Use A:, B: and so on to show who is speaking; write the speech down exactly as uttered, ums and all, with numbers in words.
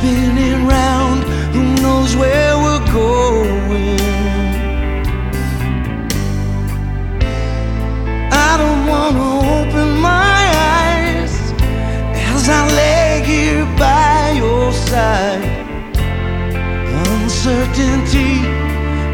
A: spinning round, who knows where we're going. I don't wanna open my eyes as I lay here by your side. Uncertainty